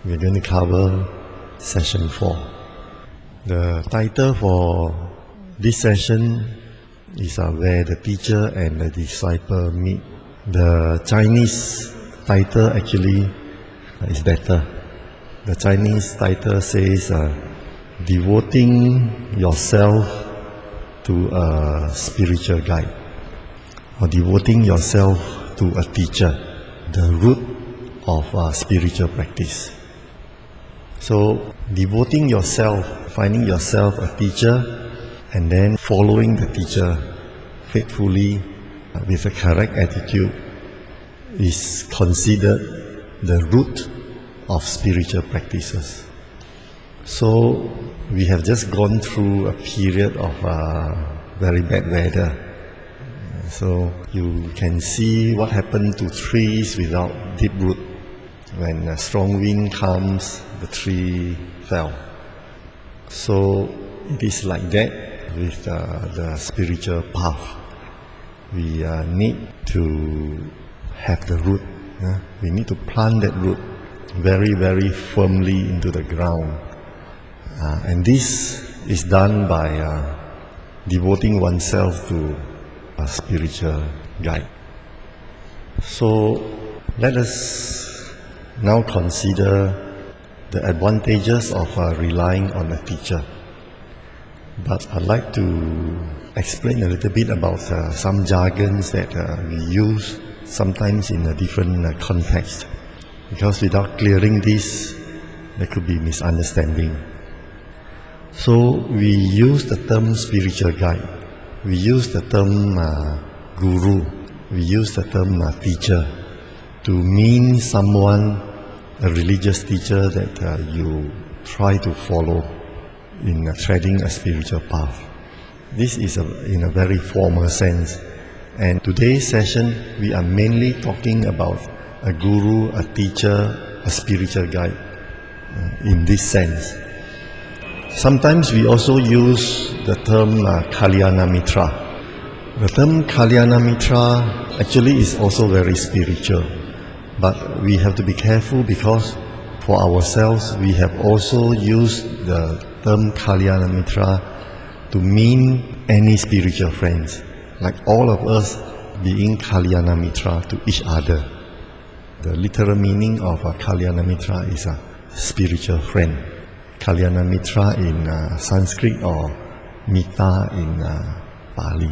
we're going to cover session 4. The title for this session is where the teacher and the disciple meet. The Chinese title actually is better. The Chinese title says devoting yourself to a spiritual guide, or devoting yourself to a teacher, the root of spiritual practice. So devoting yourself, finding yourself a teacher, and then following the teacher faithfully with a correct attitude is considered the root of spiritual practices. So we have just gone through a period of very bad weather. So you can see what happened to trees without deep root. When a strong wind comes, the tree fell. So it is like that with the spiritual path. We need to have the root. We need to plant that root very, very firmly into the ground. And this is done by devoting oneself to a spiritual guide. So let us now consider the advantages of relying on a teacher. But I'd like to explain a little bit about some jargons that we use sometimes in a different context. Because without clearing this, there could be misunderstanding. So we use the term spiritual guide. We use the term guru. We use the term teacher to mean someone, a religious teacher that you try to follow in treading a spiritual path. This is in a very formal sense. And today's session, we are mainly talking about a guru, a teacher, a spiritual guide in this sense. Sometimes we also use the term Kalyana Mitra. The term Kalyana Mitra actually is also very spiritual. But we have to be careful because for ourselves, we have also used the term Kalyana Mitra to mean any spiritual friends. Like all of us being Kalyana Mitra to each other. The literal meaning of a Kalyana Mitra is a spiritual friend. Kalyana Mitra in Sanskrit or Mita in Pali.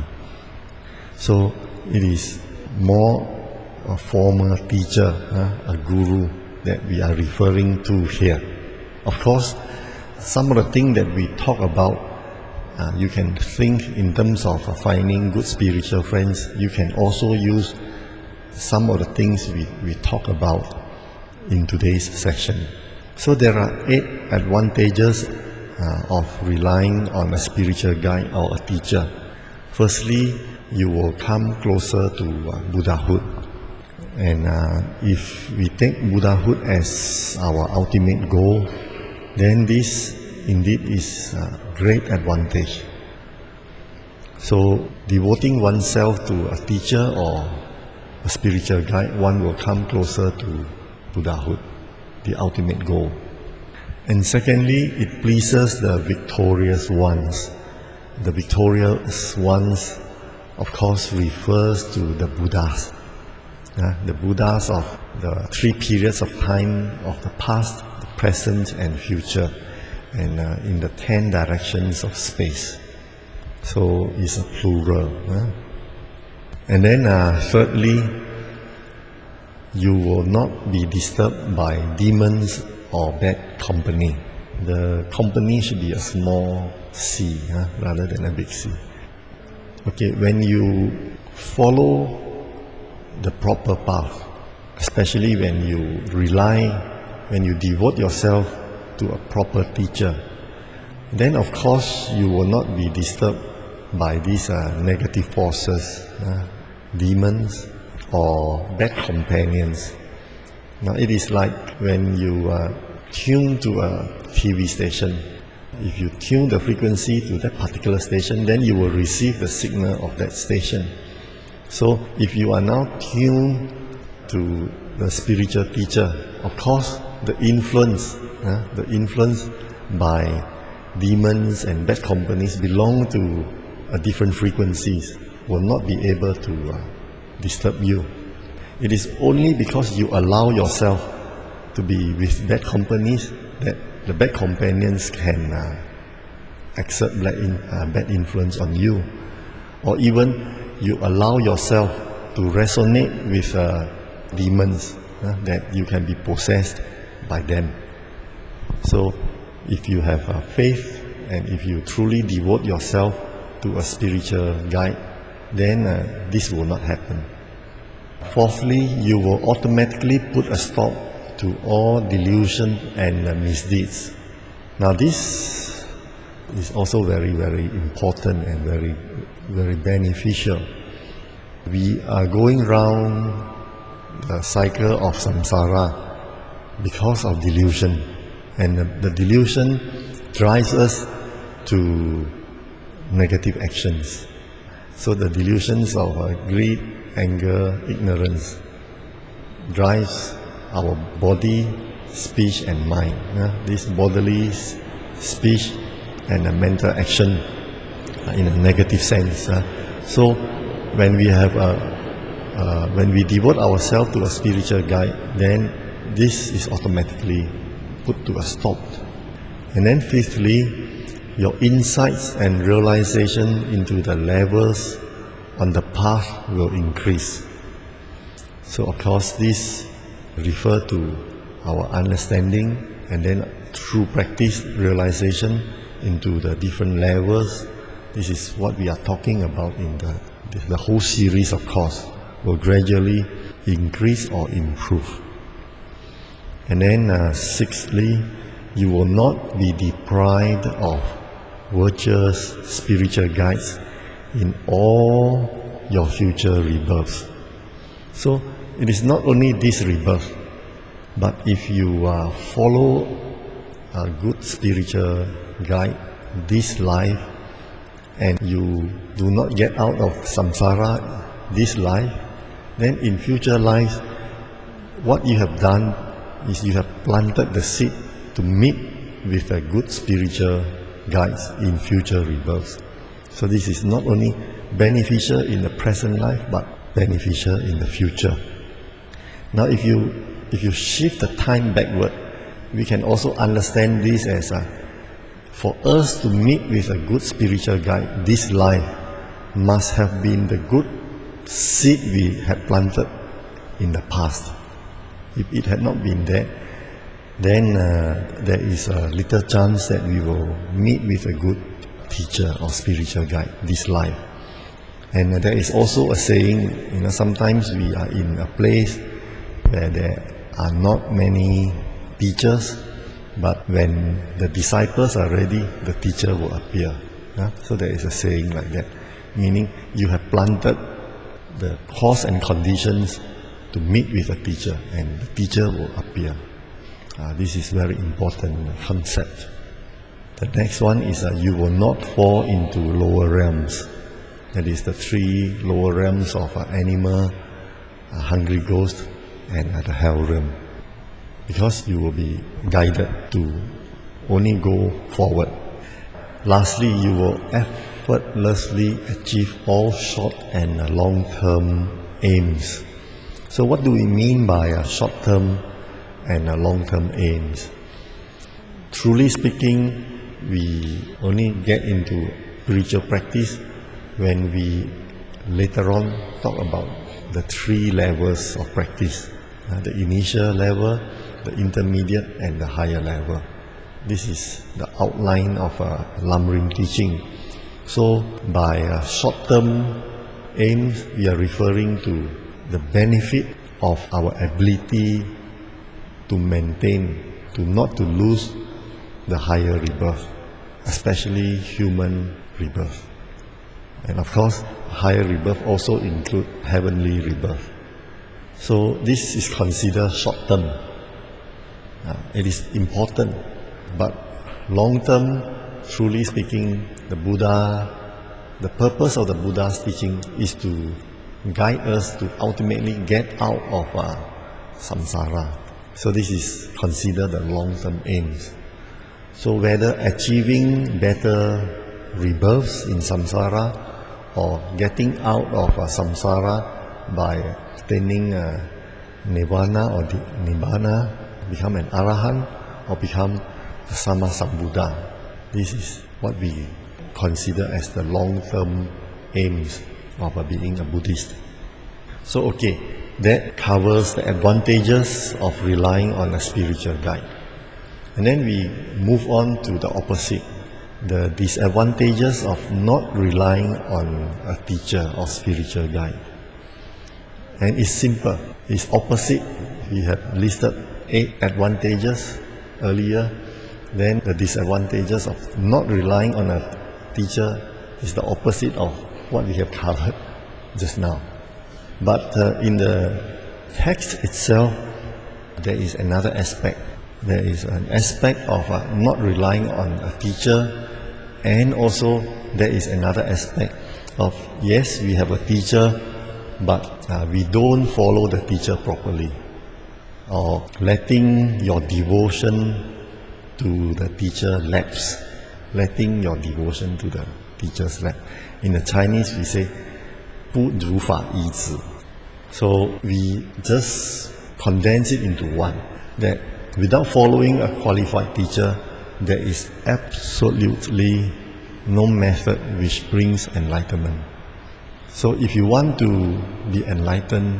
So it is more a former teacher, a guru that we are referring to here. Of course, some of the things that we talk about, you can think in terms of finding good spiritual friends. You can also use some of the things we talk about in today's session. So there are 8 advantages of relying on a spiritual guide or a teacher. Firstly, you will come closer to Buddhahood. And if we take Buddhahood as our ultimate goal, then this indeed is a great advantage. So devoting oneself to a teacher or a spiritual guide, one will come closer to Buddhahood, the ultimate goal. And secondly, it pleases the victorious ones. The victorious ones, of course, refers to the Buddhas. The Buddhas of the 3 periods of time of the past, the present and future, and in the 10 directions of space. So it's a plural. And then thirdly, you will not be disturbed by demons or bad company. The company should be a small C rather than a big C. Okay, when you follow the proper path, especially when you when you devote yourself to a proper teacher, then of course you will not be disturbed by these negative forces, demons or bad companions. Now it is like when you tune to a TV station. If you tune the frequency to that particular station, then you will receive the signal of that station. So if you are now tuned to the spiritual teacher, of course the influence by demons and bad companies belong to different frequencies will not be able to disturb you. It is only because you allow yourself to be with bad companies that the bad companions can exert bad influence on you, or even you allow yourself to resonate with demons, that you can be possessed by them. So if you have faith and if you truly devote yourself to a spiritual guide, then this will not happen. Fourthly, you will automatically put a stop to all delusion and misdeeds. Now this is also very, very important and very, very beneficial. We are going round the cycle of samsara because of delusion, and the delusion drives us to negative actions. So the delusions of greed, anger, ignorance drives our body, speech and mind. This bodily, speech and mental action in a negative sense. So when we devote ourselves to a spiritual guide, then this is automatically put to a stop. And then fifthly, your insights and realization into the levels on the path will increase. So of course this refers to our understanding, and then through practice, realization into the different levels. This is what we are talking about in the whole series of course, will gradually increase or improve. And then sixthly, you will not be deprived of virtuous spiritual guides in all your future rebirths. So it is not only this rebirth, but if you follow a good spiritual guide this life, and you do not get out of samsara this life, then in future lives, what you have done is you have planted the seed to meet with a good spiritual guides in future rebirths. So this is not only beneficial in the present life, but beneficial in the future. Now if you shift the time backward, we can also understand this as for us to meet with a good spiritual guide, this life must have been the good seed we had planted in the past. If it had not been there, then there is a little chance that we will meet with a good teacher or spiritual guide this life. And there is also a saying, sometimes we are in a place where there are not many teachers, but when the disciples are ready, the teacher will appear. So there is a saying like that, meaning you have planted the cause and conditions to meet with a teacher, and the teacher will appear. This is very important concept. The next one is you will not fall into lower realms. That is the three lower realms of animal, hungry ghost, and the hell realm. Because you will be guided to only go forward. Lastly, you will effortlessly achieve all short and long-term aims. So what do we mean by short-term and long-term aims? Truly speaking, we only get into spiritual practice when we later on talk about the three levels of practice. The initial level, the intermediate and the higher level. This is the outline of Lam Rim teaching. So by short-term aims, we are referring to the benefit of our ability to maintain, not to lose the higher rebirth, especially human rebirth. And of course, higher rebirth also include heavenly rebirth. So this is considered short-term. It is important, but long-term, truly speaking, the purpose of the Buddha's teaching is to guide us to ultimately get out of samsara. So this is considered the long-term aims. So whether achieving better rebirths in samsara or getting out of samsara by attaining nirvana or nibbana, become an arahant or become a Sama Sambuddha. This is what we consider as the long-term aims of being a Buddhist. So that covers the advantages of relying on a spiritual guide. And then we move on to the opposite, the disadvantages of not relying on a teacher or spiritual guide. And it's simple, it's opposite. We have listed 8 advantages earlier. Then the disadvantages of not relying on a teacher is the opposite of what we have covered just now. But in the text itself, there is another aspect. There is an aspect of not relying on a teacher, and also there is another aspect of, yes, we have a teacher, but we don't follow the teacher properly, or letting your devotion to the teacher lapse, letting your devotion to the teacher's lapse. In the Chinese, we say 不如法依止. So we just condense it into one, that without following a qualified teacher, there is absolutely no method which brings enlightenment. So if you want to be enlightened,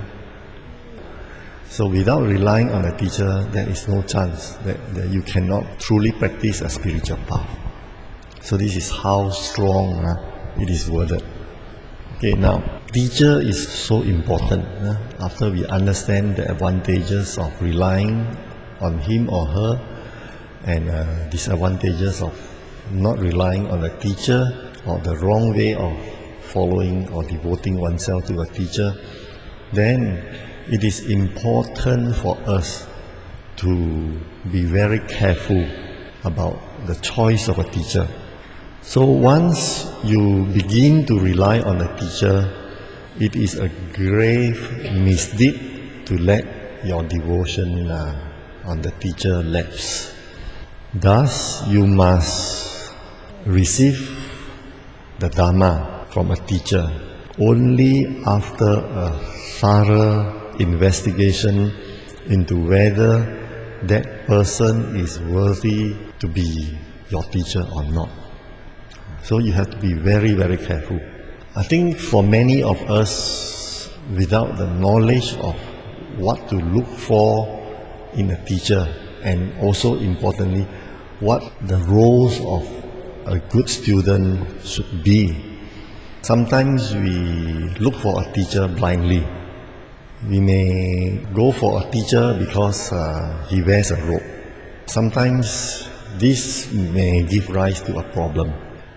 so without relying on a teacher, there is no chance that you cannot truly practice a spiritual path. So this is how strong it is worded. Now, teacher is so important. After we understand the advantages of relying on him or her, and disadvantages of not relying on a teacher, or the wrong way of following or devoting oneself to a teacher, then it is important for us to be very careful about the choice of a teacher. So once you begin to rely on a teacher, it is a grave misdeed to let your devotion on the teacher lapse. Thus, you must receive the Dharma from a teacher only after a thorough investigation into whether that person is worthy to be your teacher or not. So you have to be very, very careful. I think for many of us, without the knowledge of what to look for in a teacher, and also importantly, what the roles of a good student should be, sometimes we look for a teacher blindly. We may go for a teacher because he wears a robe. Sometimes this may give rise to a problem.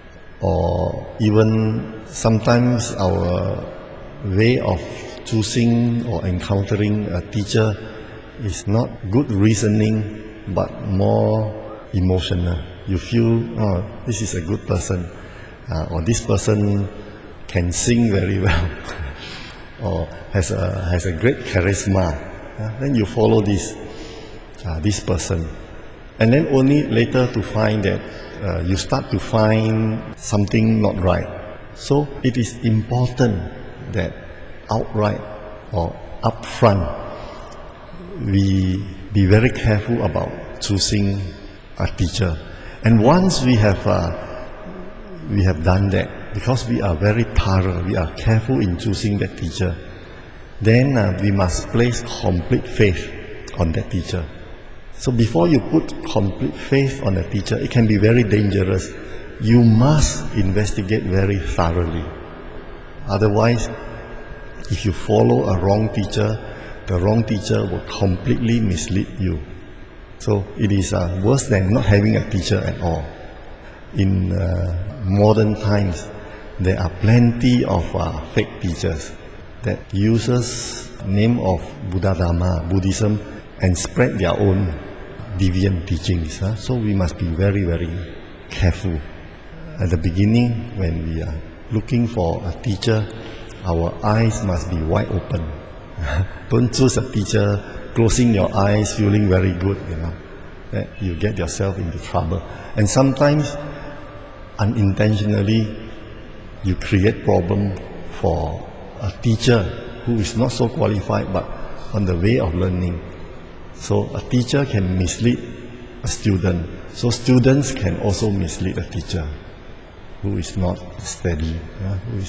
Or even sometimes our way of choosing or encountering a teacher is not good reasoning, but more emotional. You feel, oh, this is a good person, or this person can sing very well, or has a great charisma. Then you follow this person, and then only later to find that you start to find something not right. So it is important that outright or upfront we be very careful about choosing a teacher. And once we have done that, because we are very thorough, we are careful in choosing that teacher, then we must place complete faith on that teacher. So before you put complete faith on a teacher, it can be very dangerous. You must investigate very thoroughly. Otherwise, if you follow a wrong teacher, the wrong teacher will completely mislead you. So it is worse than not having a teacher at all. In modern times, there are plenty of fake teachers that uses name of Buddha Dharma, Buddhism, and spread their own deviant teachings. So we must be very, very careful. At the beginning, when we are looking for a teacher, our eyes must be wide open. Don't choose a teacher closing your eyes, feeling very good, that you get yourself into trouble. And sometimes, unintentionally, you create problem for a teacher who is not so qualified, but on the way of learning. So a teacher can mislead a student. So students can also mislead a teacher who is not steady, who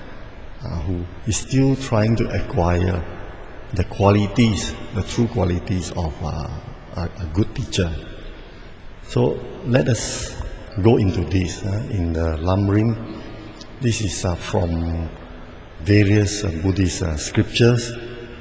is still trying to acquire the qualities, the true qualities of a good teacher. So let us go into this in the Lam Rim. This is from various Buddhist scriptures.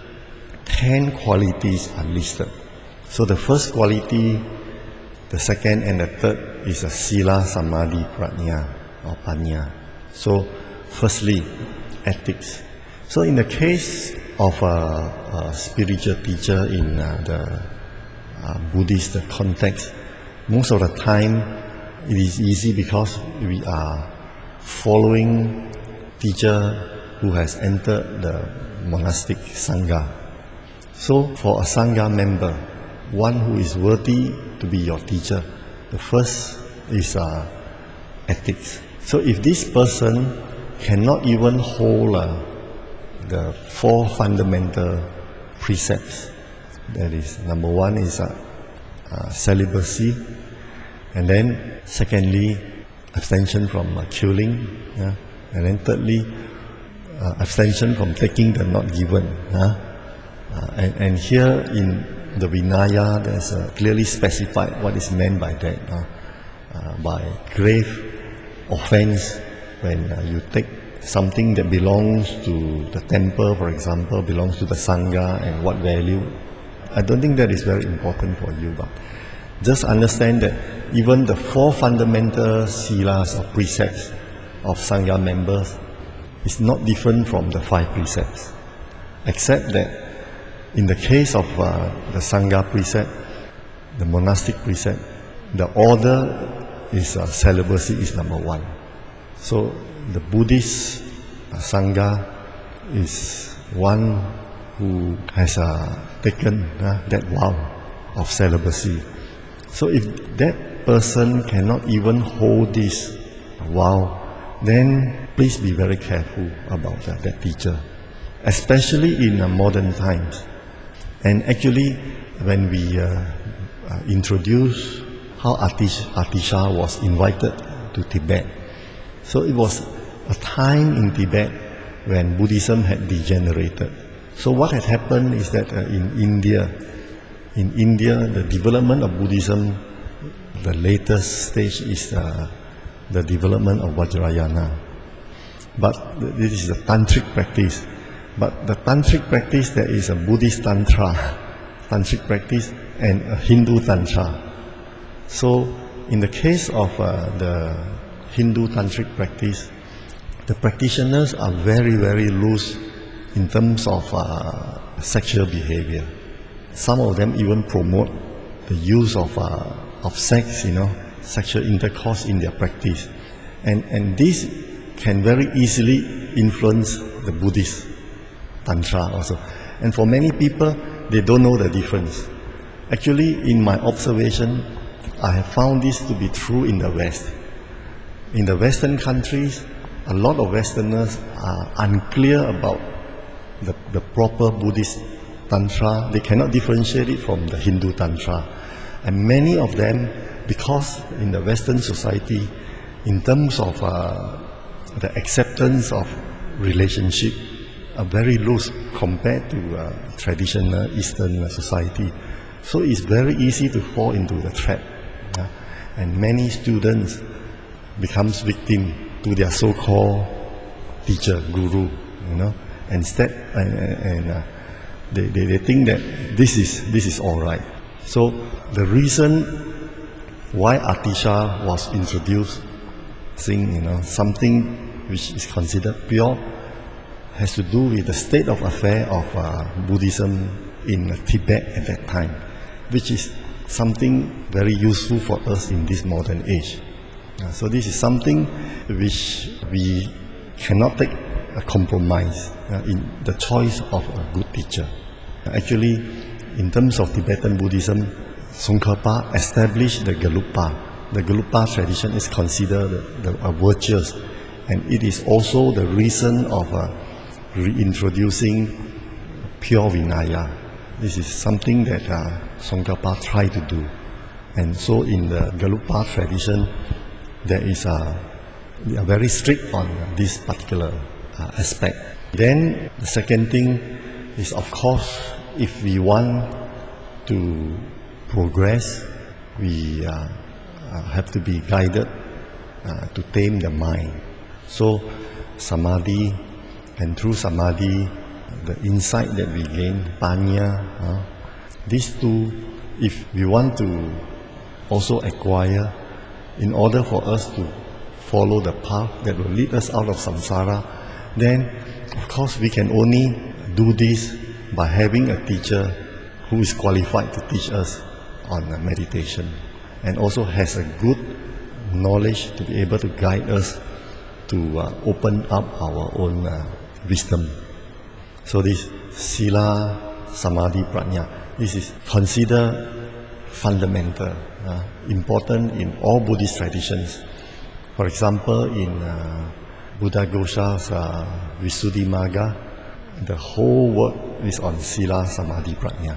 10 qualities are listed. So the first quality, the second and the third is a Sila, Samadhi, Prajna or Panya. So firstly, ethics. So in the case of a spiritual teacher in the Buddhist context, most of the time it is easy because we are following teacher who has entered the monastic Sangha. So for a Sangha member, one who is worthy to be your teacher, the first is ethics. So if this person cannot even hold the 4 fundamental precepts, that is, number 1 is celibacy, and then secondly, abstention from killing, and then thirdly, abstention from taking the not given. And here in the Vinaya, there's clearly specified what is meant by that. By grave offense, when you take something that belongs to the temple, for example, belongs to the Sangha, and what value. I don't think that is very important for you, but just understand that even the 4 fundamental silas or precepts of Sangha members is not different from the 5 precepts, except that in the case of the Sangha precept, the monastic precept, the order is celibacy is number 1. So the Buddhist Sangha is one who has taken that vow of celibacy. So if that person cannot even hold this vow, then please be very careful about that teacher, especially in modern times. And actually, when we introduced how Atisha was invited to Tibet, so it was a time in Tibet when Buddhism had degenerated. So what had happened is that in India, the development of Buddhism, the latest stage is the development of Vajrayana. But this is a tantric practice. But the tantric practice, there is a Buddhist tantric practice, and a Hindu tantra. So in the case of the Hindu tantric practice, the practitioners are very, very loose in terms of sexual behavior. Some of them even promote the use of sex, sexual intercourse in their practice. And this can very easily influence the Buddhist Tantra also. And for many people, they don't know the difference. Actually, in my observation, I have found this to be true in the West. In the Western countries, a lot of Westerners are unclear about the proper Buddhist Tantra. They cannot differentiate it from the Hindu Tantra. And many of them, because in the Western society, in terms of the acceptance of relationship, are very loose compared to traditional Eastern society. So it's very easy to fall into the trap. And many students becomes victim to their so-called teacher, guru, Instead, they think that this is all right. So the reason why Atisha was introduced, something which is considered pure, has to do with the state of affair of Buddhism in Tibet at that time, which is something very useful for us in this modern age. So this is something which we cannot take a compromise in the choice of a good teacher. Actually, in terms of Tibetan Buddhism, Tsongkhapa established the Gelugpa. The Gelugpa tradition is considered virtuous, and it is also the reason of reintroducing pure Vinaya. This is something that Tsongkhapa tried to do. And so in the Gelugpa tradition, there is we are very strict on this particular aspect. Then the second thing is, of course, if we want to progress, we have to be guided to tame the mind. So Samadhi, and through Samadhi, the insight that we gain, Panya, these two, if we want to also acquire, in order for us to follow the path that will lead us out of samsara, then of course we can only do this by having a teacher who is qualified to teach us on meditation, and also has a good knowledge to be able to guide us to open up our own wisdom. So this Sila, Samadhi, Prajna, this is considered fundamental, important in all Buddhist traditions. For example, in Buddhaghosa's Visuddhimagga, the whole work is on Sila, Samadhi, Prajna.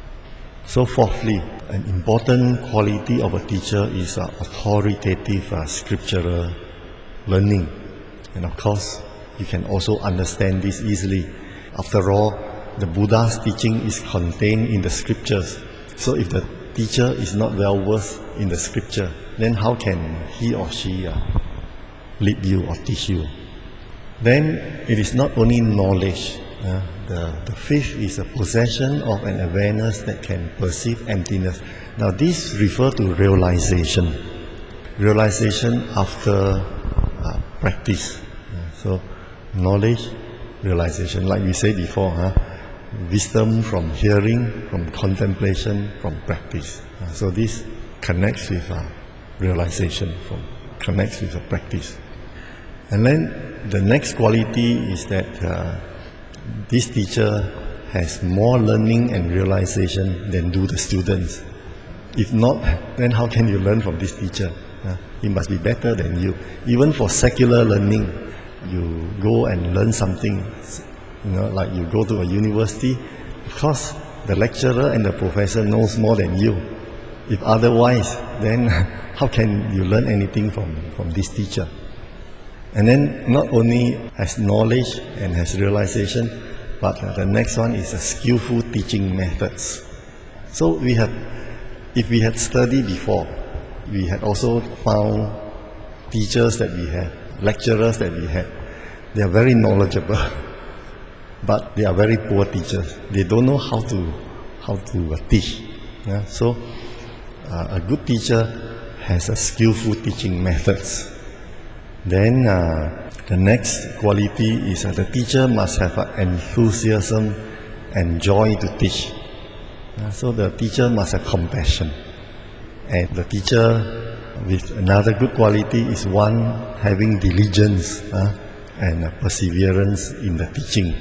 So fourthly, an important quality of a teacher is authoritative scriptural learning. And of course, you can also understand this easily. After all, the Buddha's teaching is contained in the scriptures. So if the teacher is not well versed in the scripture, then how can he or she lead you or teach you? Then it is not only knowledge. The fifth is a possession of an awareness that can perceive emptiness. Now this refers to realization. Realization after practice. So knowledge, realization. Like we said before, wisdom from hearing, from contemplation, from practice. So this connects with realization, connects with the practice. And then the next quality is that this teacher has more learning and realization than do the students. If not, then how can you learn from this teacher? He must be better than you. Even for secular learning, you go and learn something, like you go to a university, of course the lecturer and the professor knows more than you. If otherwise, then how can you learn anything from this teacher? And then not only has knowledge and has realization, but the next one is a skillful teaching methods. So if we had studied before, we had also found teachers that we had, lecturers that we had. They are very knowledgeable, but they are very poor teachers. They don't know how to teach. So a good teacher has a skillful teaching methods. Then the next quality is the teacher must have enthusiasm and joy to teach. So the teacher must have compassion. And the teacher with another good quality is one having diligence and perseverance in the teaching.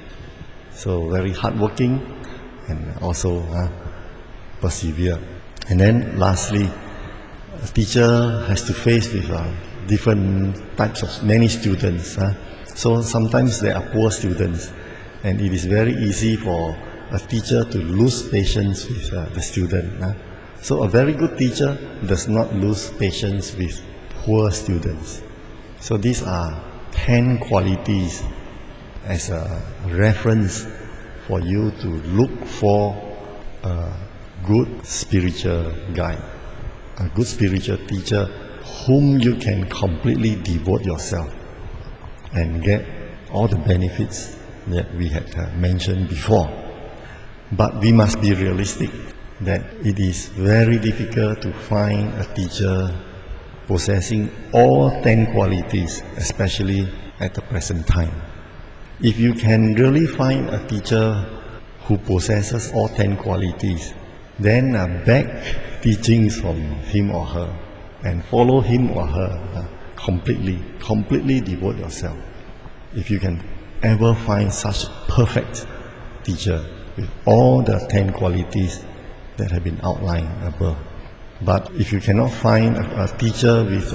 So very hardworking and also persevere. And then lastly, a teacher has to face with different types of many students. So sometimes there are poor students, and it is very easy for a teacher to lose patience with the student. So a very good teacher does not lose patience with poor students. So these are 10 qualities as a reference for you to look for a good spiritual guide, a good spiritual teacher whom you can completely devote yourself and get all the benefits that we had mentioned before. But we must be realistic that it is very difficult to find a teacher possessing all 10 qualities, especially at the present time. If you can really find a teacher who possesses all 10 qualities, then beg teachings from him or her and follow him or her completely devote yourself. If you can ever find such perfect teacher with all the 10 qualities that have been outlined above. But if you cannot find a teacher with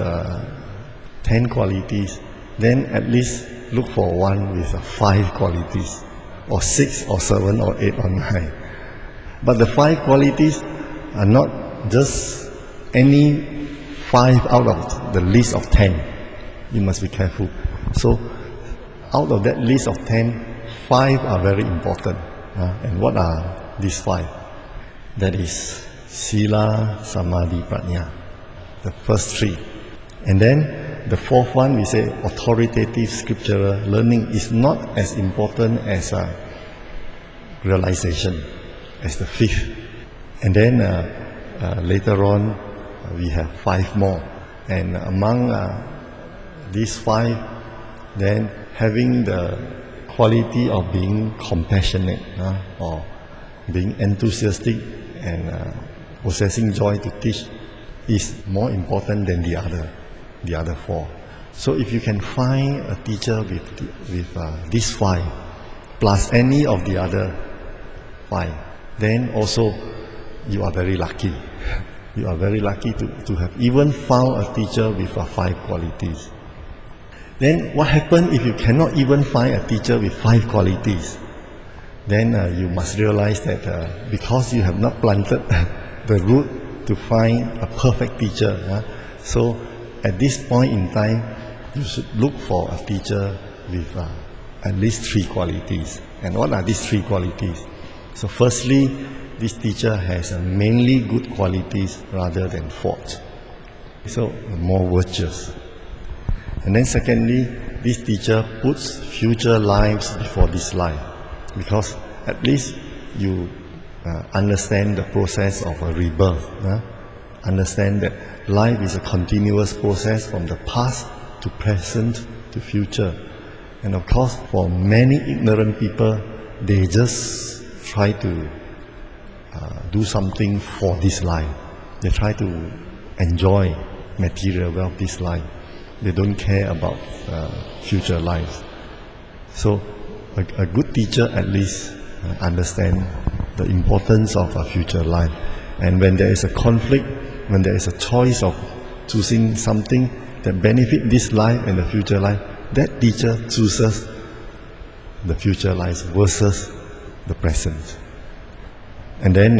10 qualities, then at least look for one with 5 qualities, or 6 or 7 or 8 or 9. But the 5 qualities are not just any 5 out of the list of 10. You must be careful. So out of that list of 10, 5 are very important. And what are these 5? That is Sila, Samadhi, Prajna. The first 3. And then the 4th one, we say authoritative scriptural learning is not as important as realization, as the 5th. And then later on, we have 5 more. And among these 5, then having the quality of being compassionate or being enthusiastic and possessing joy to teach is more important than the other 4. So if you can find a teacher with these 5 plus any of the other 5, then also you are very lucky. You are very lucky to have even found a teacher with 5 qualities. Then what happens if you cannot even find a teacher with 5 qualities? Then you must realize that because you have not planted the root to find a perfect teacher, so at this point in time, you should look for a teacher with at least 3 qualities. And what are these 3 qualities? So firstly, this teacher has mainly good qualities rather than faults. So more virtuous. And then secondly, this teacher puts future lives before this life, because at least you understand the process of a rebirth. Understand that life is a continuous process from the past to present to future. And of course, for many ignorant people, they just try to do something for this life. They try to enjoy material wealth this life. They don't care about future lives. So a good teacher at least understands the importance of a future life. And when there is a conflict, when there is a choice of choosing something that benefits this life and the future life, that teacher chooses the future life versus the present. And then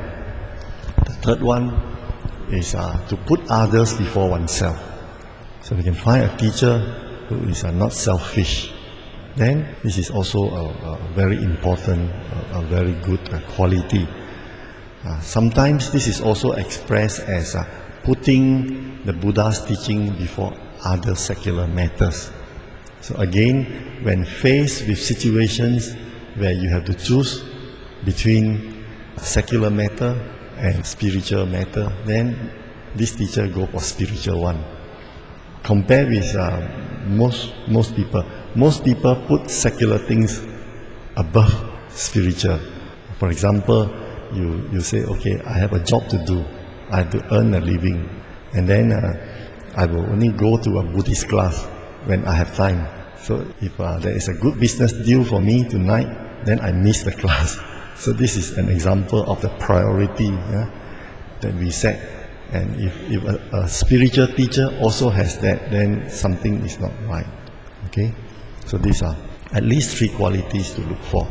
the third one is to put others before oneself. So we can find a teacher who is not selfish. Then this is also a very important, a very good quality. Sometimes this is also expressed as putting the Buddha's teaching before other secular matters. So again, when faced with situations where you have to choose between secular matter and spiritual matter, then this teacher go for spiritual one. Compared with most people. Most people put secular things above spiritual. For example, you say, okay, I have a job to do. I have to earn a living. And then I will only go to a Buddhist class when I have time. So if there is a good business deal for me tonight, then I miss the class. So this is an example of the priority that we set. And if a spiritual teacher also has that, then something is not right. Okay? So these are at least 3 qualities to look for.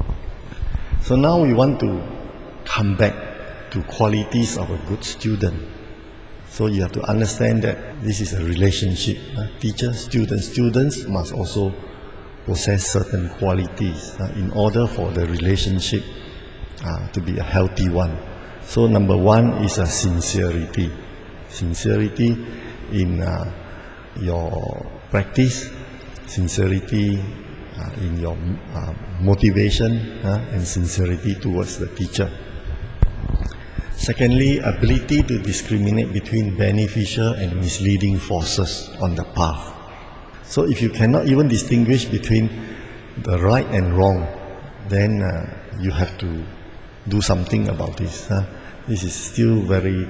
So now we want to come back to qualities of a good student. So you have to understand that this is a relationship. Teacher, students must also possess certain qualities in order for the relationship to be a healthy one. So number 1 is sincerity. Sincerity in your practice, sincerity in your motivation, and sincerity towards the teacher. Secondly, ability to discriminate between beneficial and misleading forces on the path. So if you cannot even distinguish between the right and wrong, then you have to do something about this. This is still very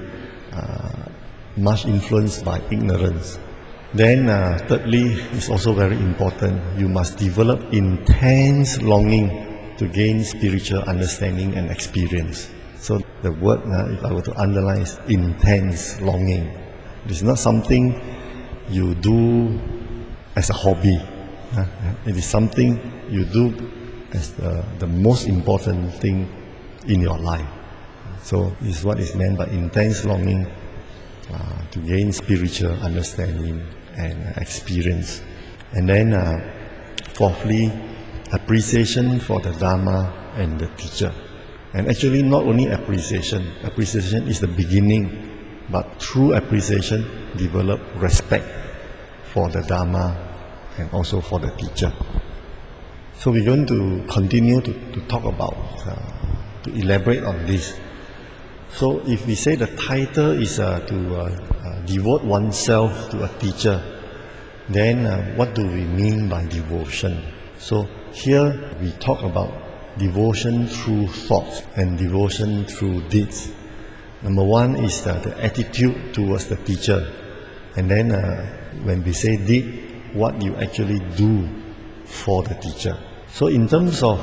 much influenced by ignorance. Then thirdly, it's also very important. You must develop intense longing to gain spiritual understanding and experience. So the word, if I were to underline, is intense longing. It is not something you do as a hobby. It is something you do as the most important thing in your life. So this is what is meant by intense longing to gain spiritual understanding and experience. And then fourthly, appreciation for the Dharma and the teacher. And actually not only appreciation is the beginning, but through appreciation develop respect for the Dharma and also for the teacher. So we're going to continue to talk about, to elaborate on this. So if we say the title is to devote oneself to a teacher, then what do we mean by devotion? So here we talk about devotion through thoughts and devotion through deeds. Number one is the attitude towards the teacher. And then when we say deed, what you actually do for the teacher. So in terms of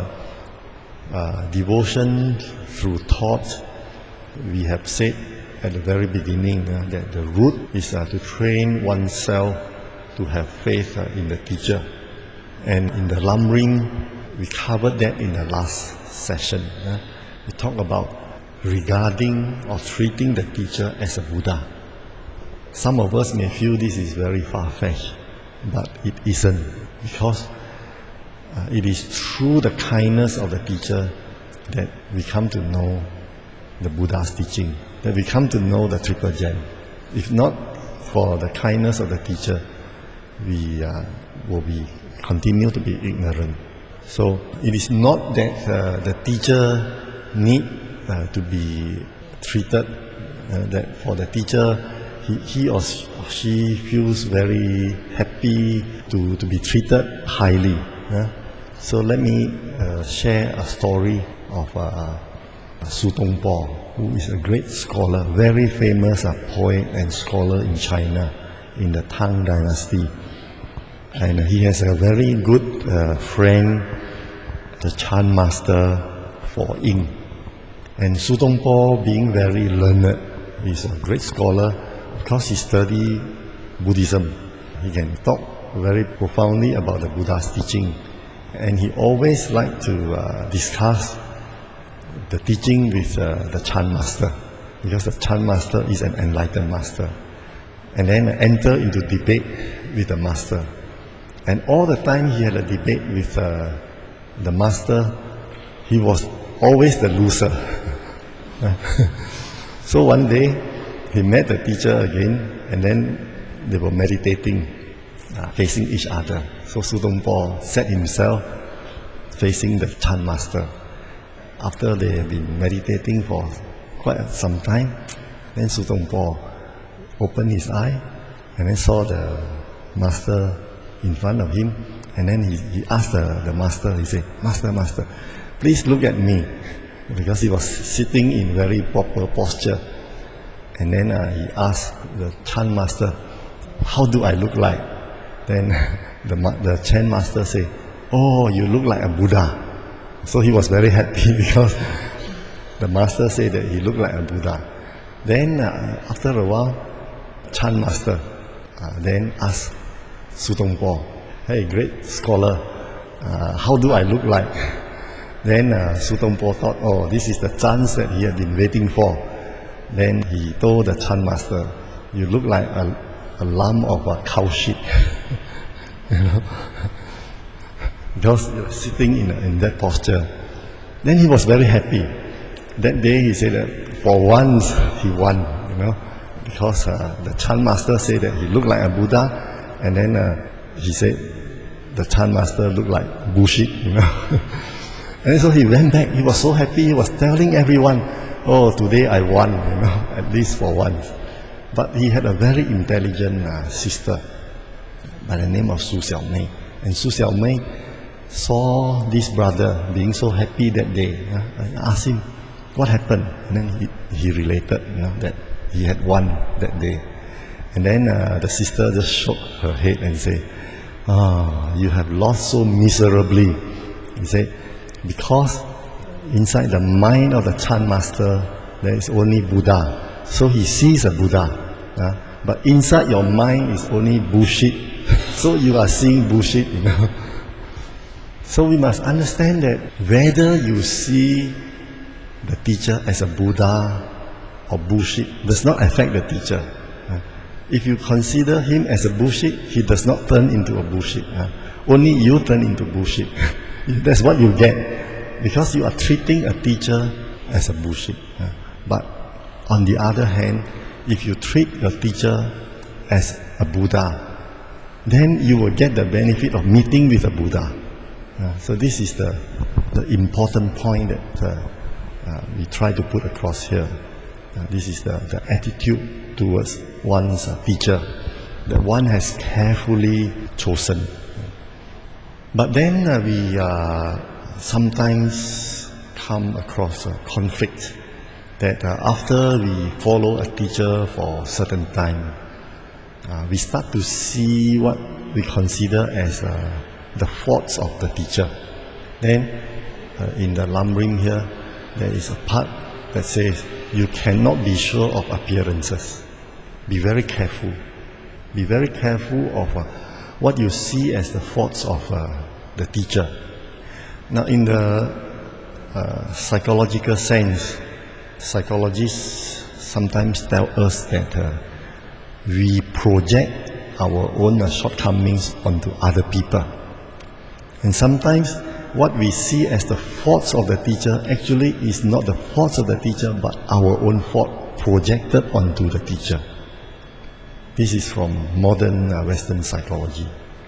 devotion through thought, we have said at the very beginning that the root is to train oneself to have faith in the teacher. And in the Lam Ring, we covered that in the last session. We talked about regarding or treating the teacher as a Buddha. Some of us may feel this is very far-fetched, but it isn't, because it is through the kindness of the teacher that we come to know the Buddha's teaching, that we come to know the Triple Gem. If not for the kindness of the teacher, we will continue to be ignorant. So it is not that the teacher need to be treated, that for the teacher, he or she feels very happy to be treated highly. So let me share a story of Su Tongpo, who is a great scholar, very famous poet and scholar in China in the Tang Dynasty. And he has a very good friend, the Chan master for Ying. And Su Tongpo, being very learned, is a great scholar because he studied Buddhism. He can talk very profoundly about the Buddha's teaching. And he always liked to discuss the teaching with the Chan master, because the Chan master is an enlightened master. And then enter into debate with the master. And all the time he had a debate with the master, he was always the loser. So one day he met the teacher again, and then they were meditating, facing each other. So Su Tongpo set himself facing the Chan master. After they had been meditating for quite some time, then Su Tongpo opened his eye and then saw the master in front of him, and then he asked the master, he said, Master, please look at me, because he was sitting in very proper posture. And then he asked the Chan master, how do I look like? Then the Chan master said, oh, you look like a Buddha. So he was very happy because the master said that he looked like a Buddha. Then after a while, Chan master then asked Su Tongpo, hey, great scholar, how do I look like? Then Su Tongpo thought, oh, this is the chance that he had been waiting for. Then he told the Chan master, you look like a lump of a cow shit. You know? Because you're sitting in that posture. Then he was very happy. That day he said that for once he won, because the Chan master said that he looked like a Buddha, and then he said the Chan master looked like bullshit, And so he went back. He was so happy. He was telling everyone, oh, today I won, at least for once. But he had a very intelligent sister by the name of Su Xiaomei. And Su Xiaomei saw this brother being so happy that day. And asked him, what happened? And then he related, that he had won that day. And then the sister just shook her head and said, you have lost so miserably. He said, Because inside the mind of the Chan master, there is only Buddha. So he sees a Buddha. But inside your mind is only bullshit. So you are seeing bullshit, So we must understand that whether you see the teacher as a Buddha or bullshit does not affect the teacher. If you consider him as a bullshit, he does not turn into a bullshit. Only you turn into bullshit. That's what you get. Because you are treating a teacher as a bullshit. But on the other hand, if you treat your teacher as a Buddha, then you will get the benefit of meeting with a Buddha. So this is the important point that we try to put across here. This is the attitude towards one's teacher that one has carefully chosen. But then we sometimes come across a conflict that after we follow a teacher for a certain time, we start to see what we consider as the faults of the teacher. Then in the Lam-Rim here, there is a part that says you cannot be sure of appearances. Be very careful. Be very careful of what you see as the faults of the teacher. Now in the psychological sense, psychologists sometimes tell us that we project our own shortcomings onto other people. And sometimes what we see as the faults of the teacher actually is not the faults of the teacher, but our own fault projected onto the teacher. This is from modern Western psychology.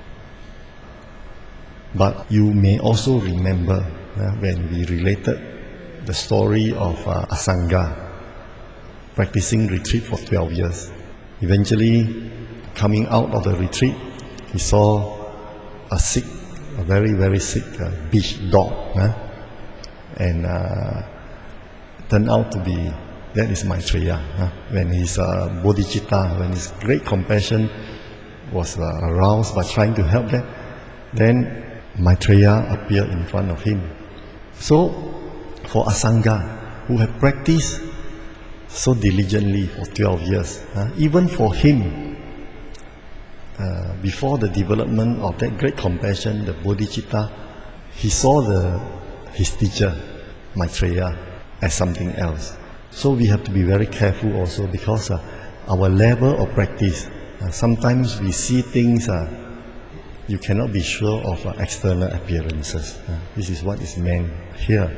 But you may also remember when we related the story of Asanga practicing retreat for 12 years. Eventually, coming out of the retreat, he saw a very, very sick beach dog. And turned out to be, that is Maitreya. When his bodhicitta, when his great compassion was aroused by trying to help them, then Maitreya appeared in front of him. So, for Asanga, who had practiced so diligently for 12 years, even for him, before the development of that great compassion, the bodhicitta, he saw his teacher, Maitreya, as something else. So we have to be very careful also, because our level of practice, sometimes we see things you cannot be sure of external appearances. This is what is meant here.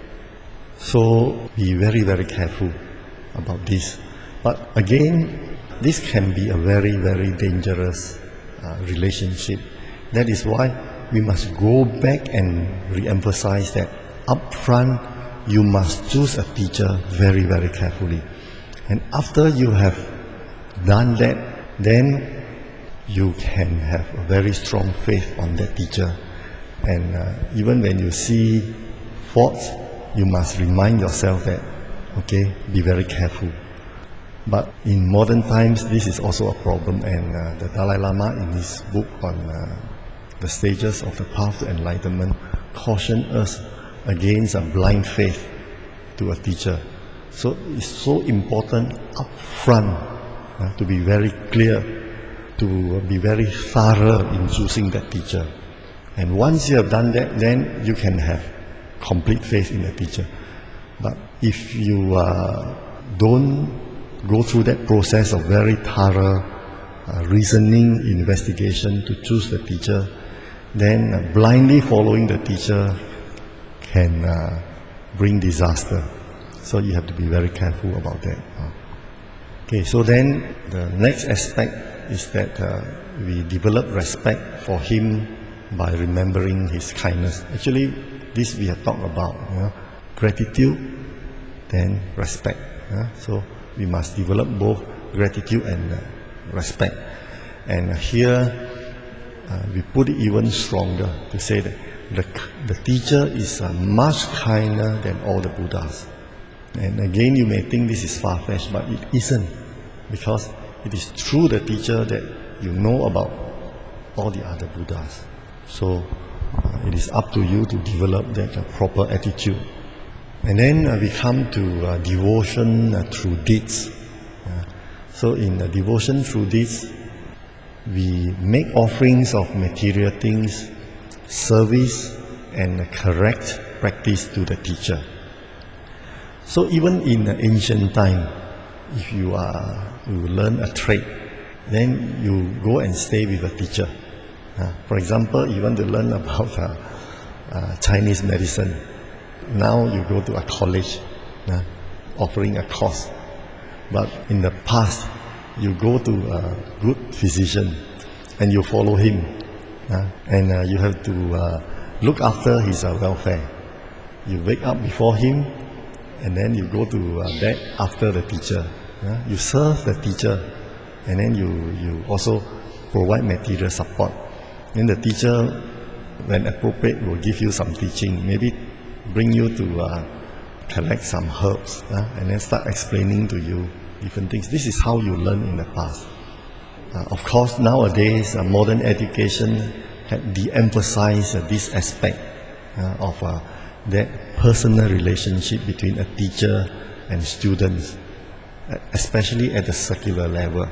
So be very, very careful about this. But again, this can be a very, very dangerous relationship. That is why we must go back and re-emphasize that up front you must choose a teacher very, very carefully. And after you have done that, then you can have a very strong faith on that teacher. And even when you see faults, you must remind yourself that, okay, be very careful. But in modern times, this is also a problem, and the Dalai Lama in his book on the stages of the path to enlightenment cautioned us against a blind faith to a teacher. So it's so important up front to be very clear, to be very thorough in choosing that teacher. And once you have done that, then you can have complete faith in the teacher. But if you don't go through that process of very thorough reasoning, investigation to choose the teacher, then blindly following the teacher can bring disaster. So you have to be very careful about that. Okay, so then the next aspect is that we develop respect for him by remembering his kindness. Actually, this we have talked about, gratitude, then respect. So we must develop both gratitude and respect. And here we put it even stronger to say that the teacher is much kinder than all the Buddhas. And again, you may think this is far-fetched, but it isn't, because it is through the teacher that you know about all the other Buddhas. So It is up to you to develop that proper attitude. And then we come to devotion through deeds. So in devotion through deeds, we make offerings of material things, service, and correct practice to the teacher. So even in ancient time, if you learn a trade, then you go and stay with a teacher. For example, you want to learn about Chinese medicine. Now you go to a college offering a course. But in the past, you go to a good physician and you follow him. And you have to look after his welfare. You wake up before him and then you go to bed after the teacher. You serve the teacher and then you also provide material support. Then the teacher, when appropriate, will give you some teaching, maybe bring you to collect some herbs and then start explaining to you different things. This is how you learn in the past. Of course, nowadays, modern education had de-emphasized this aspect of that personal relationship between a teacher and students, especially at the secular level.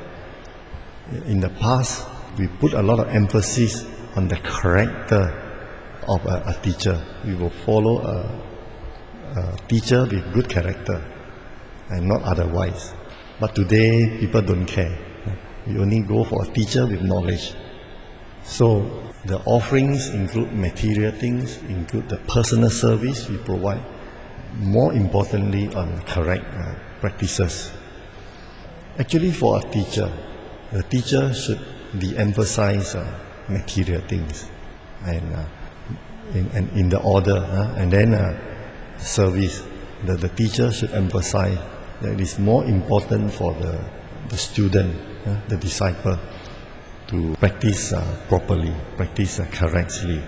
In the past, we put a lot of emphasis on the character of a teacher. We will follow a teacher with good character and not otherwise. But today, people don't care. We only go for a teacher with knowledge. So the offerings include material things, include the personal service we provide, more importantly on correct practices. Actually, for a teacher, the teacher should de-emphasize material things and in the order, and then service. The teacher should emphasize that it is more important for the student, the disciple, to practice properly, practice correctly.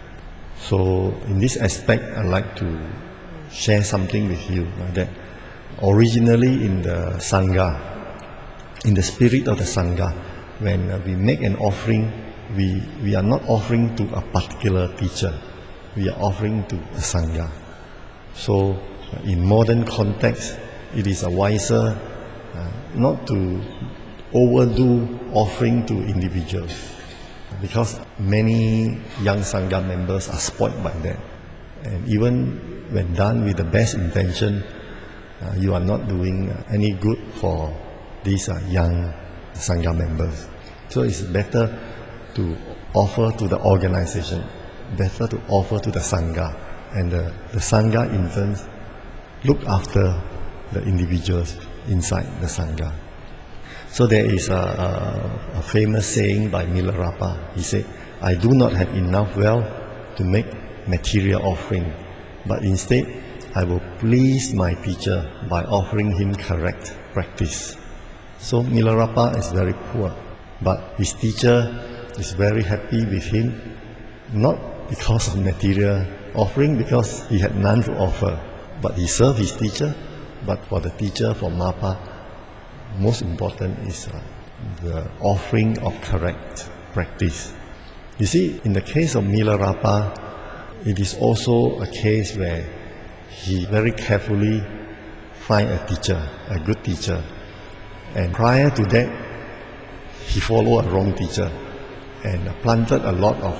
So in this aspect, I'd like to share something with you that originally in the Sangha, in the spirit of the Sangha, when we make an offering, we are not offering to a particular teacher, we are offering to the Sangha. So in modern context, it is wiser not to overdo offering to individuals, because many young Sangha members are spoiled by that. And even when done with the best intention, you are not doing any good for these young Sangha members. So it's better to offer to the organization, better to offer to the Sangha, and the Sangha in turn look after the individuals inside the Sangha. So there is a famous saying by Milarepa. He said, "I do not have enough wealth to make material offering, but instead I will please my teacher by offering him correct practice." So Milarepa is very poor, but his teacher is very happy with him, not because of material offering, because he had none to offer, but he served his teacher. But for the teacher, for Mapa, most important is the offering of correct practice. You see, in the case of Milarepa, it is also a case where he very carefully find a teacher, a good teacher. And prior to that, he followed a wrong teacher and planted a lot of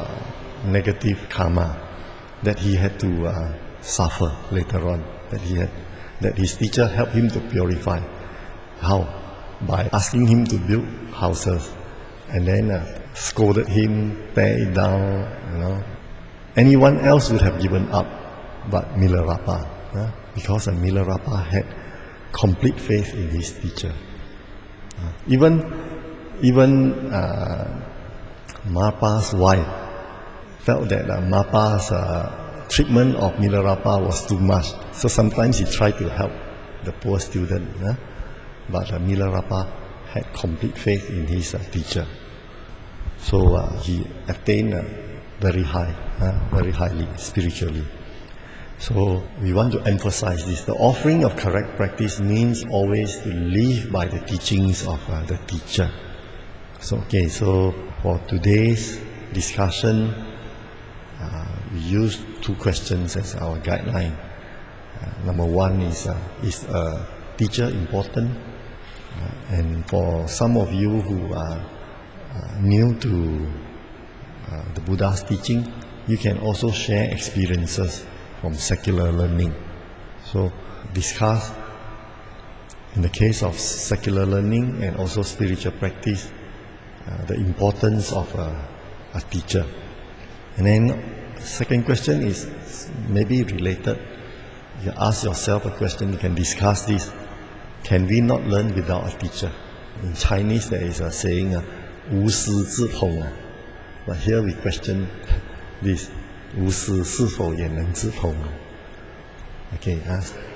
negative karma that he had to suffer later on, that his teacher helped him to purify. How? By asking him to build houses and then scolded him, tear it down, Anyone else would have given up but Milarepa, because Milarepa had complete faith in his teacher. Even Mapa's wife felt that Mapa's treatment of Milarepa was too much. So sometimes he tried to help the poor student, but Milarepa had complete faith in his teacher. So he attained very highly spiritually. So we want to emphasize this. The offering of correct practice means always to live by the teachings of the teacher. So for today's discussion, we use 2 questions as our guideline. Number 1 is a teacher important? And for some of you who are new to the Buddha's teaching, you can also share experiences from secular learning. So discuss, in the case of secular learning and also spiritual practice, the importance of a teacher. And then second question is maybe related. You ask yourself a question, you can discuss this. Can we not learn without a teacher? In Chinese there is a saying, 无师自通. But here we question this, 无师是否也能自通? Okay, ask.